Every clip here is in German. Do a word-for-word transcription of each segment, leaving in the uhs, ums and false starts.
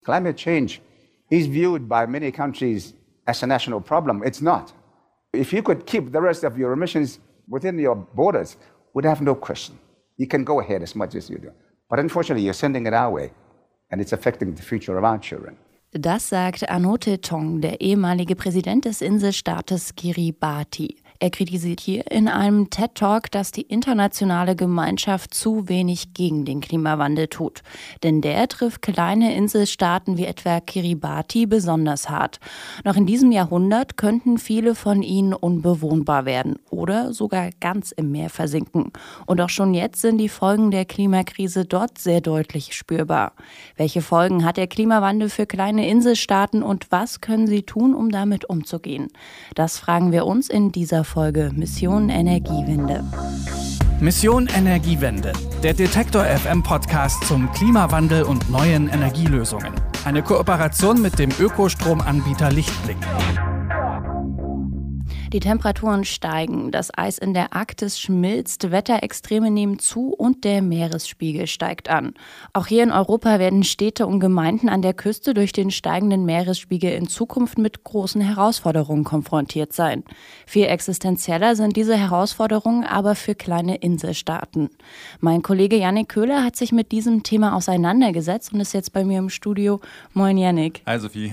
Climate change is viewed by many countries as a national problem. It's not. If you could keep the rest of your emissions within your borders, we'd have no question. You can go ahead as much as you do. But unfortunately, you're sending it our way, and it's affecting the future of our children. Das sagt Anote Tong, der ehemalige Präsident des Inselstaates Kiribati. Er kritisiert hier in einem TED-Talk, dass die internationale Gemeinschaft zu wenig gegen den Klimawandel tut. Denn der trifft kleine Inselstaaten wie etwa Kiribati besonders hart. Noch in diesem Jahrhundert könnten viele von ihnen unbewohnbar werden oder sogar ganz im Meer versinken. Und auch schon jetzt sind die Folgen der Klimakrise dort sehr deutlich spürbar. Welche Folgen hat der Klimawandel für kleine Inselstaaten und was können sie tun, um damit umzugehen? Das fragen wir uns in dieser Folge Mission Energiewende. Mission Energiewende, der Detektor F M Podcast zum Klimawandel und neuen Energielösungen. Eine Kooperation mit dem Ökostromanbieter Lichtblick. Die Temperaturen steigen, das Eis in der Arktis schmilzt, Wetterextreme nehmen zu und der Meeresspiegel steigt an. Auch hier in Europa werden Städte und Gemeinden an der Küste durch den steigenden Meeresspiegel in Zukunft mit großen Herausforderungen konfrontiert sein. Viel existenzieller sind diese Herausforderungen aber für kleine Inselstaaten. Mein Kollege Yannick Köhler hat sich mit diesem Thema auseinandergesetzt und ist jetzt bei mir im Studio. Moin Yannick. Hi Sophie.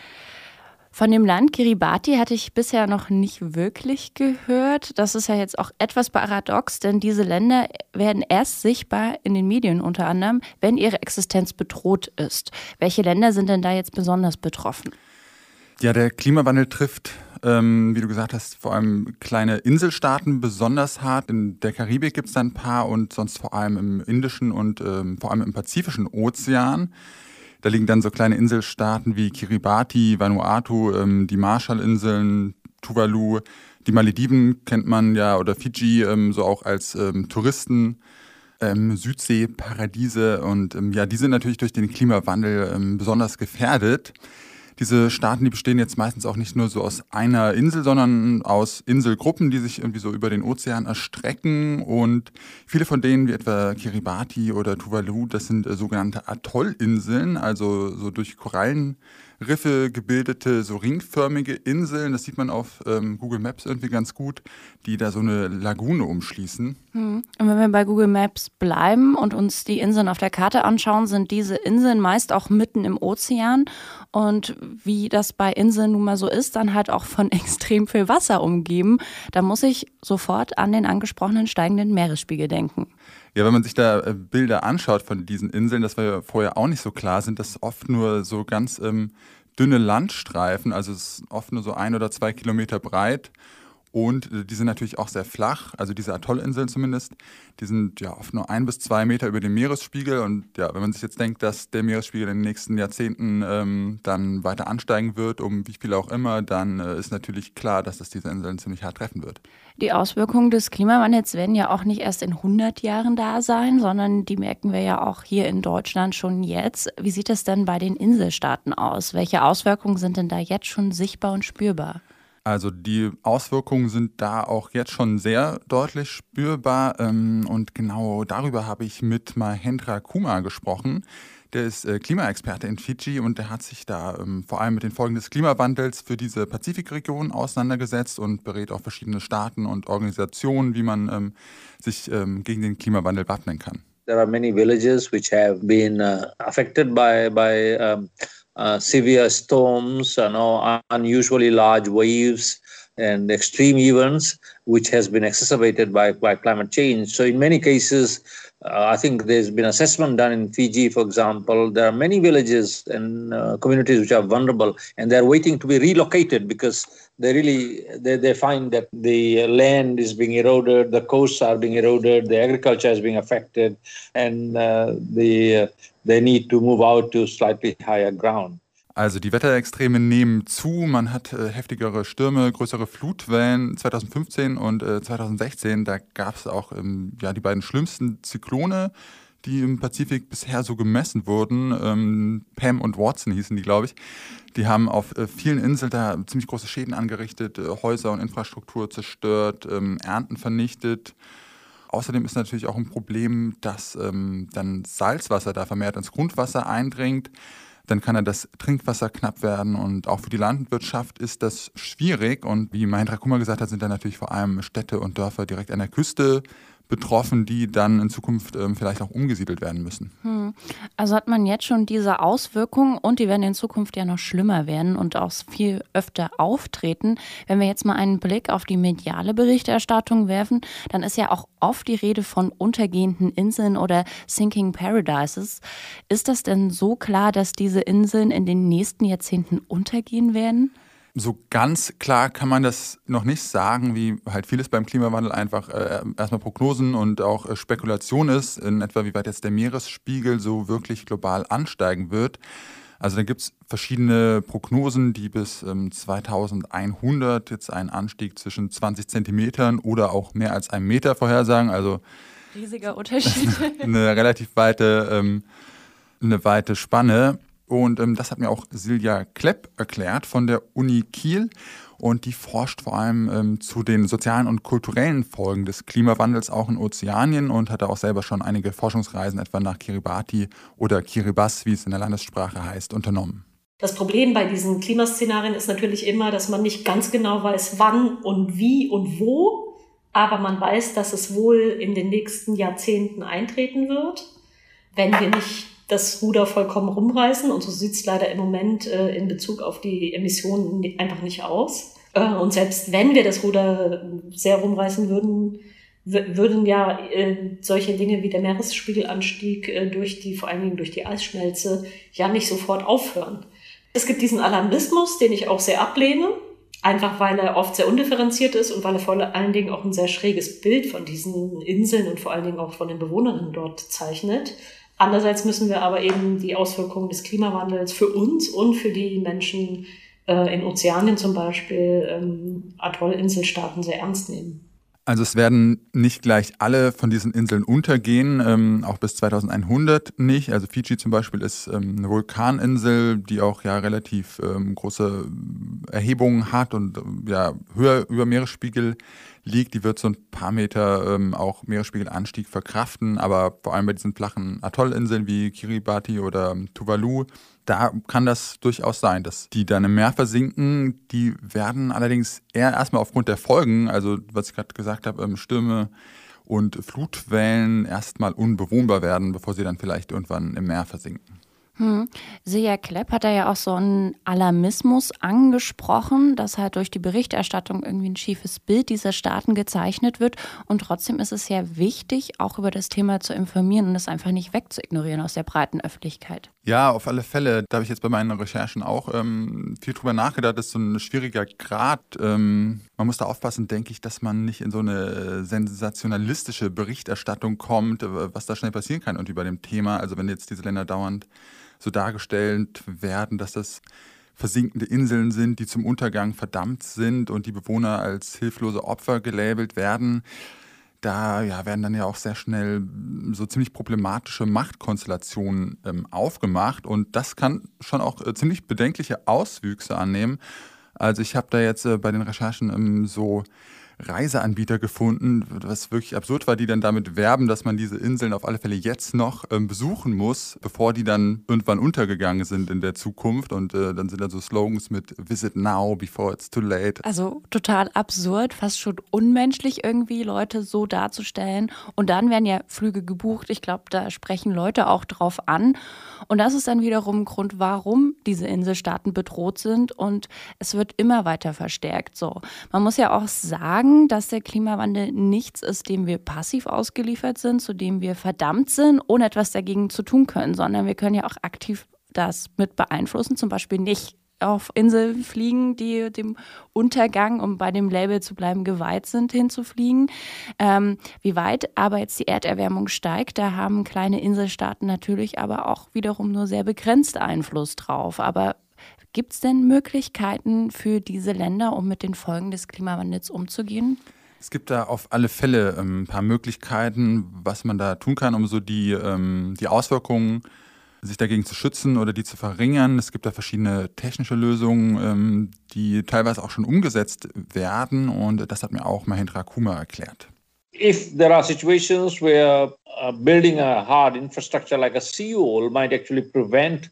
Von dem Land Kiribati hatte ich bisher noch nicht wirklich gehört. Das ist ja jetzt auch etwas paradox, denn diese Länder werden erst sichtbar in den Medien unter anderem, wenn ihre Existenz bedroht ist. Welche Länder sind denn da jetzt besonders betroffen? Ja, der Klimawandel trifft, ähm, wie du gesagt hast, vor allem kleine Inselstaaten besonders hart. In der Karibik gibt es da ein paar und sonst vor allem im Indischen und ähm, vor allem im Pazifischen Ozean. Da liegen dann so kleine Inselstaaten wie Kiribati, Vanuatu, ähm, die Marshallinseln, Tuvalu, die Malediven kennt man ja oder Fidschi ähm, so auch als ähm, Touristen, ähm, Südseeparadiese und ähm, ja, die sind natürlich durch den Klimawandel ähm, besonders gefährdet. Diese Staaten, die bestehen jetzt meistens auch nicht nur so aus einer Insel, sondern aus Inselgruppen, die sich irgendwie so über den Ozean erstrecken. Und viele von denen, wie etwa Kiribati oder Tuvalu, das sind äh, sogenannte Atollinseln, also so durch Korallenriffe gebildete, so ringförmige Inseln. Das sieht man auf ähm, Google Maps irgendwie ganz gut, die da so eine Lagune umschließen. Hm. Und wenn wir bei Google Maps bleiben und uns die Inseln auf der Karte anschauen, sind diese Inseln meist auch mitten im Ozean. Und wie das bei Inseln nun mal so ist, dann halt auch von extrem viel Wasser umgeben. Da muss ich sofort an den angesprochenen steigenden Meeresspiegel denken. Ja, wenn man sich da Bilder anschaut von diesen Inseln, das war ja vorher auch nicht so klar, sind das oft nur so ganz ähm, dünne Landstreifen, also es ist oft nur so ein oder zwei Kilometer breit. Und die sind natürlich auch sehr flach, also diese Atollinseln zumindest, die sind ja oft nur ein bis zwei Meter über dem Meeresspiegel. Und ja, wenn man sich jetzt denkt, dass der Meeresspiegel in den nächsten Jahrzehnten ähm, dann weiter ansteigen wird, um wie viel auch immer, dann äh, ist natürlich klar, dass das diese Inseln ziemlich hart treffen wird. Die Auswirkungen des Klimawandels werden ja auch nicht erst in hundert Jahren da sein, sondern die merken wir ja auch hier in Deutschland schon jetzt. Wie sieht es denn bei den Inselstaaten aus? Welche Auswirkungen sind denn da jetzt schon sichtbar und spürbar? Also die Auswirkungen sind da auch jetzt schon sehr deutlich spürbar und genau darüber habe ich mit Mahendra Kumar gesprochen. Der ist Klimaexperte in Fidschi und der hat sich da vor allem mit den Folgen des Klimawandels für diese Pazifikregion auseinandergesetzt und berät auch verschiedene Staaten und Organisationen, wie man sich gegen den Klimawandel wappnen kann. There are many villages which have been uh, affected by by um, uh, severe storms, you know, unusually large waves and extreme events, which has been exacerbated by, by climate change. So in many cases, uh, I think there's been assessment done in Fiji, for example. There are many villages and uh, communities which are vulnerable and they're waiting to be relocated because they really, they, they find that the land is being eroded, the coasts are being eroded, the agriculture is being affected, and uh, the, uh, they need to move out to slightly higher ground. Also die Wetterextreme nehmen zu, man hat äh, heftigere Stürme, größere Flutwellen zwanzig fünfzehn und äh, zwanzig sechzehn. Da gab es auch ähm, ja, die beiden schlimmsten Zyklone, die im Pazifik bisher so gemessen wurden. Ähm, Pam und Watson hießen die, glaube ich. Die haben auf äh, vielen Inseln da ziemlich große Schäden angerichtet, äh, Häuser und Infrastruktur zerstört, ähm, Ernten vernichtet. Außerdem ist natürlich auch ein Problem, dass ähm, dann Salzwasser da vermehrt ins Grundwasser eindringt. dann kann ja das Trinkwasser knapp werden und auch für die Landwirtschaft ist das schwierig. Und wie Mahendra Kumar gesagt hat, sind da natürlich vor allem Städte und Dörfer direkt an der Küste betroffen, die dann in Zukunft ähm, vielleicht auch umgesiedelt werden müssen. Hm. Also hat man jetzt schon diese Auswirkungen und die werden in Zukunft ja noch schlimmer werden und auch viel öfter auftreten. Wenn wir jetzt mal einen Blick auf die mediale Berichterstattung werfen, dann ist ja auch oft die Rede von untergehenden Inseln oder Sinking Paradises. Ist das denn so klar, dass diese Inseln in den nächsten Jahrzehnten untergehen werden? So ganz klar kann man das noch nicht sagen, wie halt vieles beim Klimawandel einfach äh, erstmal Prognosen und auch äh, Spekulation ist, in etwa wie weit jetzt der Meeresspiegel so wirklich global ansteigen wird. Also da gibt es verschiedene Prognosen, die bis ähm, zweitausendeinhundert jetzt einen Anstieg zwischen zwanzig Zentimetern oder auch mehr als einem Meter vorhersagen. Also riesiger Unterschied. eine relativ weite, ähm, eine weite Spanne. Und ähm, das hat mir auch Silja Klepp erklärt von der Uni Kiel. Und die forscht vor allem ähm, zu den sozialen und kulturellen Folgen des Klimawandels auch in Ozeanien und hatte auch selber schon einige Forschungsreisen etwa nach Kiribati oder Kiribati, wie es in der Landessprache heißt, unternommen. Das Problem bei diesen Klimaszenarien ist natürlich immer, dass man nicht ganz genau weiß, wann und wie und wo. Aber man weiß, dass es wohl in den nächsten Jahrzehnten eintreten wird, wenn wir nicht das Ruder vollkommen rumreißen. Und so sieht es leider im Moment äh, in Bezug auf die Emissionen einfach nicht aus. Äh, und selbst wenn wir das Ruder sehr rumreißen würden, w- würden ja äh, solche Dinge wie der Meeresspiegelanstieg äh, durch die, vor allen Dingen durch die Eisschmelze, ja nicht sofort aufhören. Es gibt diesen Alarmismus, den ich auch sehr ablehne, einfach weil er oft sehr undifferenziert ist und weil er vor allen Dingen auch ein sehr schräges Bild von diesen Inseln und vor allen Dingen auch von den Bewohnerinnen dort zeichnet. Andererseits müssen wir aber eben die Auswirkungen des Klimawandels für uns und für die Menschen äh, in Ozeanien zum Beispiel, ähm, Atollinselstaaten sehr ernst nehmen. Also es werden nicht gleich alle von diesen Inseln untergehen, ähm, auch bis zweitausendeinhundert nicht. Also Fidschi zum Beispiel ist ähm, eine Vulkaninsel, die auch ja relativ ähm, große Erhebungen hat und ja höher über Meeresspiegel liegt. Die wird so ein paar Meter ähm, auch Meeresspiegelanstieg verkraften, aber vor allem bei diesen flachen Atollinseln wie Kiribati oder Tuvalu, da kann das durchaus sein, dass die dann im Meer versinken. Die werden allerdings eher erstmal aufgrund der Folgen, also was ich gerade gesagt habe, ähm, Stürme und Flutwellen erstmal unbewohnbar werden, bevor sie dann vielleicht irgendwann im Meer versinken. Hm. Silja Klepp hat da ja auch so einen Alarmismus angesprochen, dass halt durch die Berichterstattung irgendwie ein schiefes Bild dieser Staaten gezeichnet wird. Und trotzdem ist es ja wichtig, auch über das Thema zu informieren und das einfach nicht wegzuignorieren aus der breiten Öffentlichkeit. Ja, auf alle Fälle. Da habe ich jetzt bei meinen Recherchen auch ähm, viel drüber nachgedacht. Das ist so ein schwieriger Grad. Ähm, man muss da aufpassen, denke ich, dass man nicht in so eine sensationalistische Berichterstattung kommt, was da schnell passieren kann und über dem Thema. Also wenn jetzt diese Länder dauernd so dargestellt werden, dass das versinkende Inseln sind, die zum Untergang verdammt sind und die Bewohner als hilflose Opfer gelabelt werden. Da ja, werden dann ja auch sehr schnell so ziemlich problematische Machtkonstellationen ähm, aufgemacht und das kann schon auch äh, ziemlich bedenkliche Auswüchse annehmen. Also ich habe da jetzt äh, bei den Recherchen ähm, so Reiseanbieter gefunden, was wirklich absurd war, die dann damit werben, dass man diese Inseln auf alle Fälle jetzt noch ähm, besuchen muss, bevor die dann irgendwann untergegangen sind in der Zukunft. Und äh, dann sind da so Slogans mit Visit now before it's too late. Also total absurd, fast schon unmenschlich irgendwie, Leute so darzustellen. Und dann werden ja Flüge gebucht. Ich glaube, da sprechen Leute auch drauf an. Und das ist dann wiederum ein Grund, warum diese Inselstaaten bedroht sind. Und es wird immer weiter verstärkt. So, man muss ja auch sagen, dass der Klimawandel nichts ist, dem wir passiv ausgeliefert sind, zu dem wir verdammt sind, ohne etwas dagegen zu tun können, sondern wir können ja auch aktiv das mit beeinflussen, zum Beispiel nicht auf Inseln fliegen, die dem Untergang, um bei dem Label zu bleiben, geweiht sind, hinzufliegen. Ähm, wie weit aber jetzt die Erderwärmung steigt, da haben kleine Inselstaaten natürlich aber auch wiederum nur sehr begrenzt Einfluss drauf. Aber gibt es denn Möglichkeiten für diese Länder, um mit den Folgen des Klimawandels umzugehen? Es gibt da auf alle Fälle ähm, ein paar Möglichkeiten, was man da tun kann, um so die, ähm, die Auswirkungen, sich dagegen zu schützen oder die zu verringern. Es gibt da verschiedene technische Lösungen, ähm, die teilweise auch schon umgesetzt werden und das hat mir auch Mahendra Kumar erklärt. If there are situations where uh, building a hard infrastructure like a seawall might actually prevent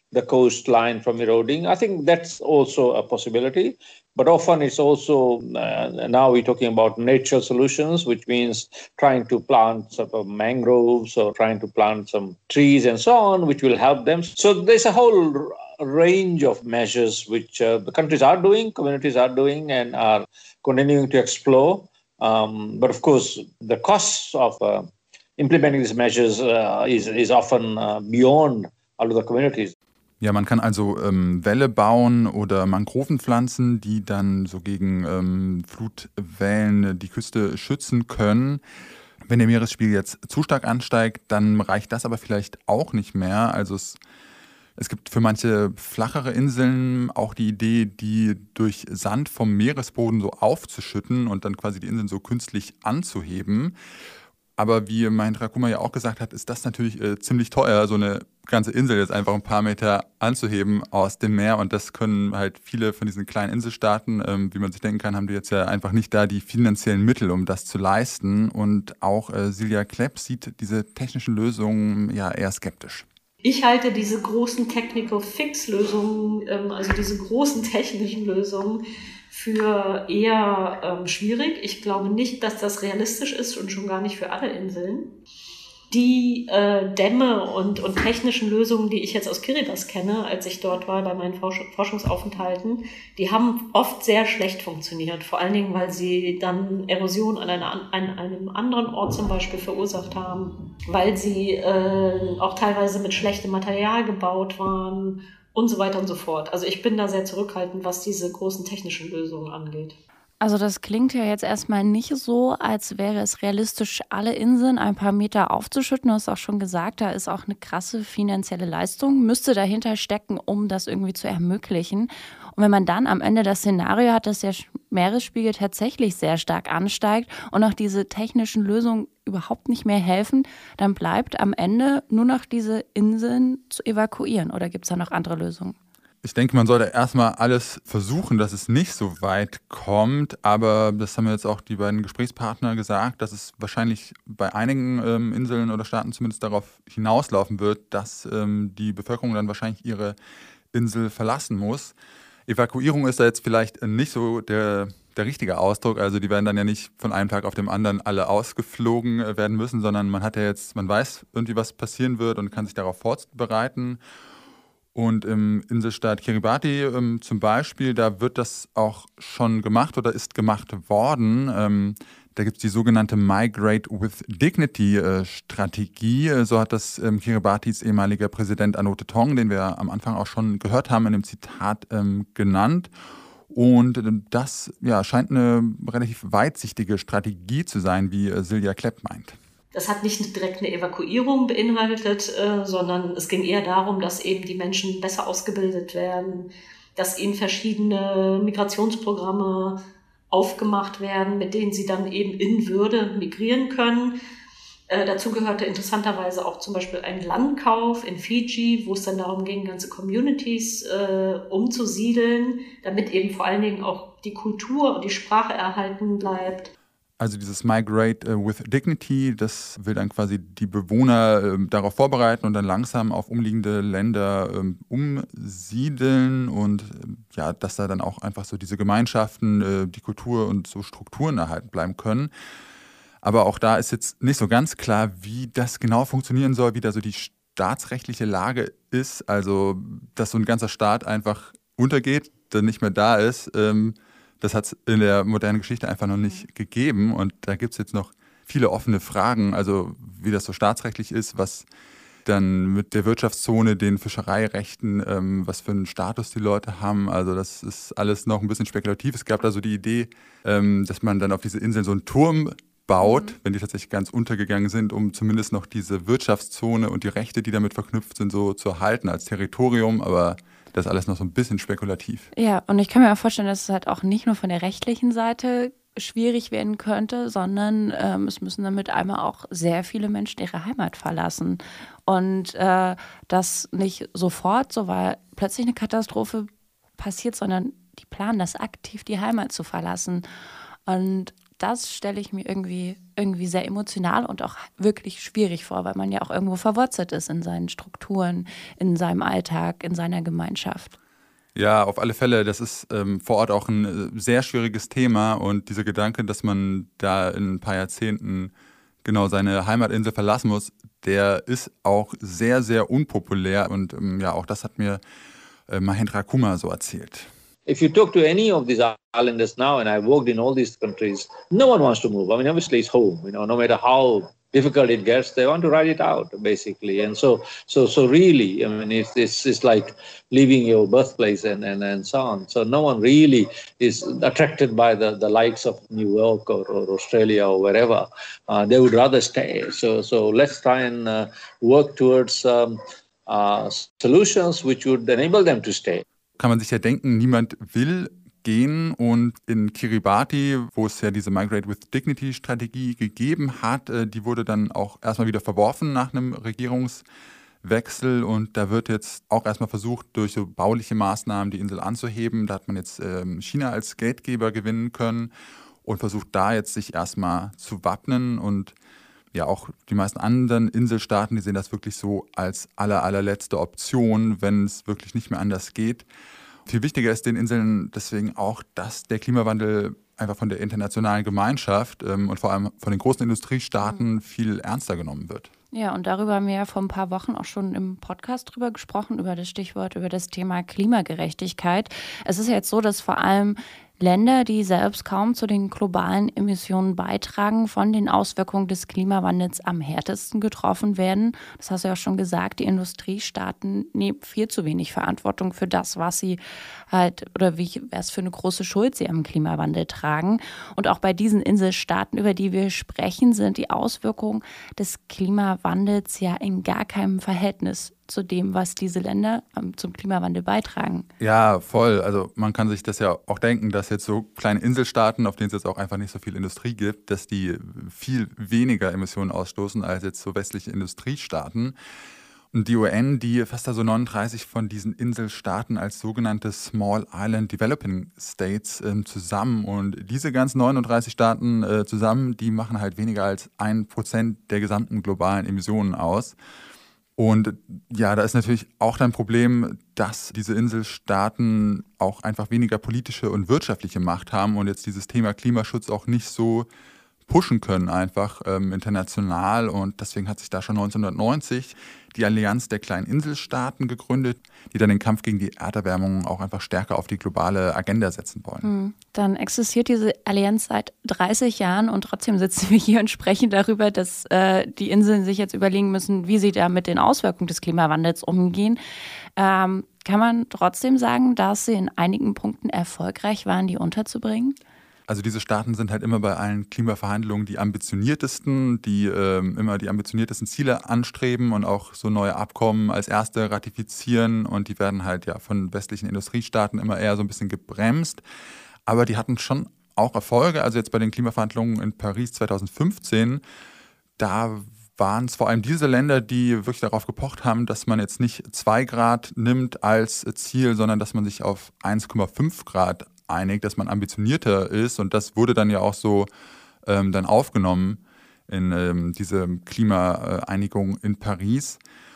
the coastline from eroding. I think that's also a possibility. But often it's also, uh, now we're talking about natural solutions, which means trying to plant sort of mangroves or trying to plant some trees and so on, which will help them. So there's a whole range of measures which uh, the countries are doing, communities are doing, and are continuing to explore. Um, but of course, the costs of uh, implementing these measures uh, is, is often uh, beyond all of the communities. Ja, man kann also ähm, Wälle bauen oder Mangroven pflanzen, die dann so gegen ähm, Flutwellen die Küste schützen können. Wenn der Meeresspiegel jetzt zu stark ansteigt, dann reicht das aber vielleicht auch nicht mehr. Also es, es gibt für manche flachere Inseln auch die Idee, die durch Sand vom Meeresboden so aufzuschütten und dann quasi die Inseln so künstlich anzuheben. Aber wie Mahendra Kumar ja auch gesagt hat, ist das natürlich äh, ziemlich teuer, so eine ganze Insel jetzt einfach ein paar Meter anzuheben aus dem Meer. Und das können halt viele von diesen kleinen Inselstaaten, ähm, wie man sich denken kann, haben die jetzt ja einfach nicht da die finanziellen Mittel, um das zu leisten. Und auch äh, Silja Klepp sieht diese technischen Lösungen ja eher skeptisch. Ich halte diese großen Technical Fix-Lösungen, ähm, also diese großen technischen Lösungen, für eher ähm, schwierig. Ich glaube nicht, dass das realistisch ist und schon gar nicht für alle Inseln. Die äh, Dämme und, und technischen Lösungen, die ich jetzt aus Kiribati kenne, als ich dort war bei meinen Forsch- Forschungsaufenthalten, die haben oft sehr schlecht funktioniert. Vor allen Dingen, weil sie dann Erosion an, einer, an einem anderen Ort zum Beispiel verursacht haben, weil sie äh, auch teilweise mit schlechtem Material gebaut waren und so weiter und so fort. Also ich bin da sehr zurückhaltend, was diese großen technischen Lösungen angeht. Also das klingt ja jetzt erstmal nicht so, als wäre es realistisch, alle Inseln ein paar Meter aufzuschütten. Du hast auch schon gesagt, da ist auch eine krasse finanzielle Leistung, müsste dahinter stecken, um das irgendwie zu ermöglichen. Und wenn man dann am Ende das Szenario hat, dass der Meeresspiegel tatsächlich sehr stark ansteigt und auch diese technischen Lösungen überhaupt nicht mehr helfen, dann bleibt am Ende nur noch diese Inseln zu evakuieren. Oder gibt es da noch andere Lösungen? Ich denke, man sollte erstmal alles versuchen, dass es nicht so weit kommt. Aber das haben jetzt auch die beiden Gesprächspartner gesagt, dass es wahrscheinlich bei einigen ähm, Inseln oder Staaten zumindest darauf hinauslaufen wird, dass ähm, die Bevölkerung dann wahrscheinlich ihre Insel verlassen muss. Evakuierung ist da jetzt vielleicht nicht so der, der richtige Ausdruck. Also die werden dann ja nicht von einem Tag auf den anderen alle ausgeflogen werden müssen, sondern man hat ja jetzt, man weiß irgendwie, was passieren wird und kann sich darauf vorbereiten. Und im Inselstaat Kiribati ähm, zum Beispiel, da wird das auch schon gemacht oder ist gemacht worden. Ähm, da gibt es die sogenannte Migrate with Dignity-Strategie. Äh, so hat das ähm, Kiribatis ehemaliger Präsident Anote Tong, den wir am Anfang auch schon gehört haben, in dem Zitat ähm, genannt. Und ähm, das ja, scheint eine relativ weitsichtige Strategie zu sein, wie äh, Silja Klepp meint. Das hat nicht direkt eine Evakuierung beinhaltet, äh, sondern es ging eher darum, dass eben die Menschen besser ausgebildet werden, dass ihnen verschiedene Migrationsprogramme aufgemacht werden, mit denen sie dann eben in Würde migrieren können. Äh, dazu gehörte interessanterweise auch zum Beispiel ein Landkauf in Fiji, wo es dann darum ging, ganze Communities äh, umzusiedeln, damit eben vor allen Dingen auch die Kultur und die Sprache erhalten bleibt. Also dieses Migrate with Dignity, das will dann quasi die Bewohner äh, darauf vorbereiten und dann langsam auf umliegende Länder äh, umsiedeln und äh, ja, dass da dann auch einfach so diese Gemeinschaften, äh, die Kultur und so Strukturen erhalten bleiben können. Aber auch da ist jetzt nicht so ganz klar, wie das genau funktionieren soll, wie da so die staatsrechtliche Lage ist. Also, dass so ein ganzer Staat einfach untergeht, dann nicht mehr da ist, ähm, das hat es in der modernen Geschichte einfach noch nicht gegeben. Und da gibt es jetzt noch viele offene Fragen, also wie das so staatsrechtlich ist, was dann mit der Wirtschaftszone, den Fischereirechten, ähm, was für einen Status die Leute haben. Also das ist alles noch ein bisschen spekulativ. Es gab da so die Idee, ähm, dass man dann auf diese Inseln so einen Turm baut, mhm. wenn die tatsächlich ganz untergegangen sind, um zumindest noch diese Wirtschaftszone und die Rechte, die damit verknüpft sind, so zu erhalten als Territorium. Aber das ist alles noch so ein bisschen spekulativ. Ja, und ich kann mir auch vorstellen, dass es halt auch nicht nur von der rechtlichen Seite schwierig werden könnte, sondern ähm, es müssen damit einmal auch sehr viele Menschen ihre Heimat verlassen. Und äh, das nicht sofort, so weil plötzlich eine Katastrophe passiert, sondern die planen das aktiv, die Heimat zu verlassen. Und das stelle ich mir irgendwie, irgendwie sehr emotional und auch wirklich schwierig vor, weil man ja auch irgendwo verwurzelt ist in seinen Strukturen, in seinem Alltag, in seiner Gemeinschaft. Ja, auf alle Fälle. Das ist ähm, vor Ort auch ein äh, sehr schwieriges Thema und dieser Gedanke, dass man da in ein paar Jahrzehnten genau seine Heimatinsel verlassen muss, der ist auch sehr, sehr unpopulär und ähm, ja, auch das hat mir äh, Mahendra Kumar so erzählt. If you talk to any of these islanders now, and I've worked in all these countries, no one wants to move. I mean, obviously it's home, you know, no matter how difficult it gets, they want to ride it out, basically. And so, so, so really, I mean, it's, it's, it's like leaving your birthplace and, and, and so on. So no one really is attracted by the, the likes of New York or, or Australia or wherever. Uh, they would rather stay. So, so let's try and uh, work towards um, uh, solutions which would enable them to stay. Kann man sich ja denken, niemand will gehen und in Kiribati, wo es ja diese Migrate with Dignity Strategie gegeben hat, die wurde dann auch erstmal wieder verworfen nach einem Regierungswechsel und da wird jetzt auch erstmal versucht, durch so bauliche Maßnahmen die Insel anzuheben. Da hat man jetzt China als Geldgeber gewinnen können und versucht da jetzt sich erstmal zu wappnen und ja, auch die meisten anderen Inselstaaten, die sehen das wirklich so als aller, allerletzte Option, wenn es wirklich nicht mehr anders geht. Viel wichtiger ist den Inseln deswegen auch, dass der Klimawandel einfach von der internationalen Gemeinschaft ähm, und vor allem von den großen Industriestaaten viel ernster genommen wird. Ja, und darüber haben wir ja vor ein paar Wochen auch schon im Podcast drüber gesprochen, über das Stichwort, über das Thema Klimagerechtigkeit. Es ist ja jetzt so, dass vor allem Länder, die selbst kaum zu den globalen Emissionen beitragen, von den Auswirkungen des Klimawandels am härtesten getroffen werden. Das hast du ja auch schon gesagt, die Industriestaaten nehmen viel zu wenig Verantwortung für das, was sie halt oder wie was für eine große Schuld sie am Klimawandel tragen. Und auch bei diesen Inselstaaten, über die wir sprechen, sind die Auswirkungen des Klimawandels ja in gar keinem Verhältnis zu dem, was diese Länder zum Klimawandel beitragen. Ja, voll. Also man kann sich das ja auch denken, dass jetzt so kleine Inselstaaten, auf denen es jetzt auch einfach nicht so viel Industrie gibt, dass die viel weniger Emissionen ausstoßen als jetzt so westliche Industriestaaten. Und die U N, die fasst da so neununddreißig von diesen Inselstaaten als sogenannte Small Island Developing States äh, zusammen. Und diese ganzen neununddreißig Staaten äh, zusammen, die machen halt weniger als ein Prozent der gesamten globalen Emissionen aus. Und ja, da ist natürlich auch dann ein Problem, dass diese Inselstaaten auch einfach weniger politische und wirtschaftliche Macht haben und jetzt dieses Thema Klimaschutz auch nicht so pushen können einfach ähm, international. Und deswegen hat sich da schon neunzehnhundertneunzig die Allianz der kleinen Inselstaaten gegründet, die dann den Kampf gegen die Erderwärmung auch einfach stärker auf die globale Agenda setzen wollen. Hm. Dann existiert diese Allianz seit dreißig Jahren und trotzdem sitzen wir hier und sprechen darüber, dass äh, die Inseln sich jetzt überlegen müssen, wie sie da mit den Auswirkungen des Klimawandels umgehen. Ähm, kann man trotzdem sagen, dass sie in einigen Punkten erfolgreich waren, die unterzubringen? Also diese Staaten sind halt immer bei allen Klimaverhandlungen die ambitioniertesten, die ähm, immer die ambitioniertesten Ziele anstreben und auch so neue Abkommen als erste ratifizieren. Und die werden halt ja von westlichen Industriestaaten immer eher so ein bisschen gebremst. Aber die hatten schon auch Erfolge. Also jetzt bei den Klimaverhandlungen in Paris zweitausendfünfzehn, da waren es vor allem diese Länder, die wirklich darauf gepocht haben, dass man jetzt nicht zwei Grad nimmt als Ziel, sondern dass man sich auf eins Komma fünf Grad einig, dass man ambitionierter ist und das wurde dann ja auch so ähm, dann aufgenommen in ähm, diese Klimaeinigung in Paris.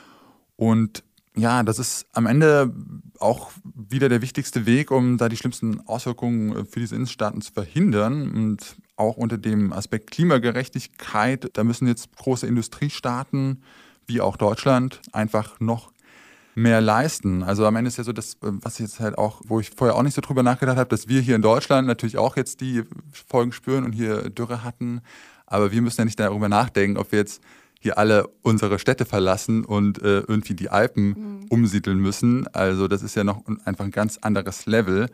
Und ja, das ist am Ende auch wieder der wichtigste Weg, um da die schlimmsten Auswirkungen für diese Inselstaaten zu verhindern. Und auch unter dem Aspekt Klimagerechtigkeit, da müssen jetzt große Industriestaaten wie auch Deutschland einfach noch mehr leisten. Also am Ende ist ja so, dass, was jetzt halt auch, wo ich vorher auch nicht so drüber nachgedacht habe, dass wir hier in Deutschland natürlich auch jetzt die Folgen spüren und hier Dürre hatten. Aber wir müssen ja nicht darüber nachdenken, ob wir jetzt hier alle unsere Städte verlassen und äh, irgendwie die Alpen mhm. umsiedeln müssen. Also das ist ja noch einfach ein ganz anderes Level.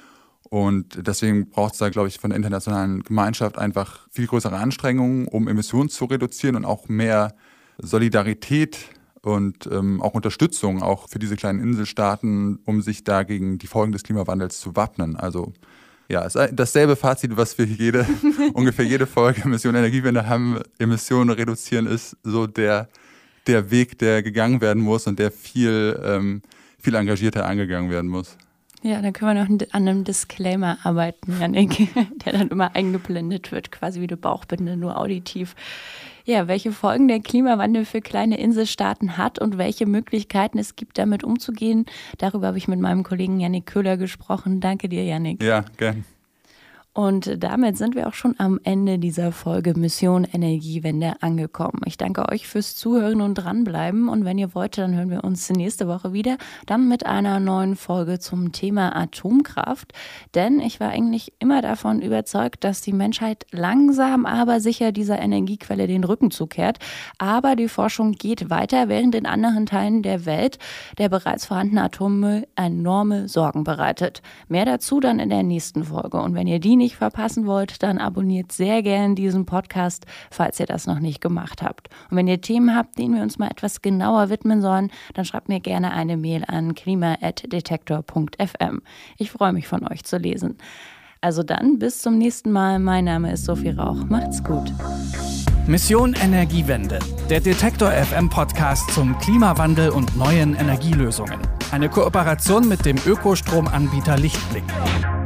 Und deswegen braucht es da, glaube ich, von der internationalen Gemeinschaft einfach viel größere Anstrengungen, um Emissionen zu reduzieren und auch mehr Solidarität und ähm, auch Unterstützung auch für diese kleinen Inselstaaten, um sich da gegen die Folgen des Klimawandels zu wappnen. Also ja, es ist dasselbe Fazit, was wir jede, ungefähr jede Folge Mission Energiewende haben. Emissionen reduzieren ist so der, der Weg, der gegangen werden muss und der viel, ähm, viel engagierter angegangen werden muss. Ja, dann können wir noch an einem Disclaimer arbeiten, Yannick, der dann immer eingeblendet wird, quasi wie eine Bauchbinde, nur auditiv. Ja, welche Folgen der Klimawandel für kleine Inselstaaten hat und welche Möglichkeiten es gibt, damit umzugehen, darüber habe ich mit meinem Kollegen Yannick Köhler gesprochen. Danke dir, Yannick. Ja, gern. Und damit sind wir auch schon am Ende dieser Folge Mission Energiewende angekommen. Ich danke euch fürs Zuhören und dranbleiben. Und wenn ihr wollt, dann hören wir uns nächste Woche wieder, dann mit einer neuen Folge zum Thema Atomkraft. Denn ich war eigentlich immer davon überzeugt, dass die Menschheit langsam, aber sicher dieser Energiequelle den Rücken zukehrt. Aber die Forschung geht weiter, während in anderen Teilen der Welt der bereits vorhandene Atommüll enorme Sorgen bereitet. Mehr dazu dann in der nächsten Folge. Und wenn ihr die nicht verpassen wollt, dann abonniert sehr gern diesen Podcast, falls ihr das noch nicht gemacht habt. Und wenn ihr Themen habt, denen wir uns mal etwas genauer widmen sollen, dann schreibt mir gerne eine Mail an klima at detektor punkt f m. Ich freue mich, von euch zu lesen. Also dann, bis zum nächsten Mal. Mein Name ist Sophie Rauch. Macht's gut. Mission Energiewende, der Detektor F M Podcast zum Klimawandel und neuen Energielösungen. Eine Kooperation mit dem Ökostromanbieter Lichtblick.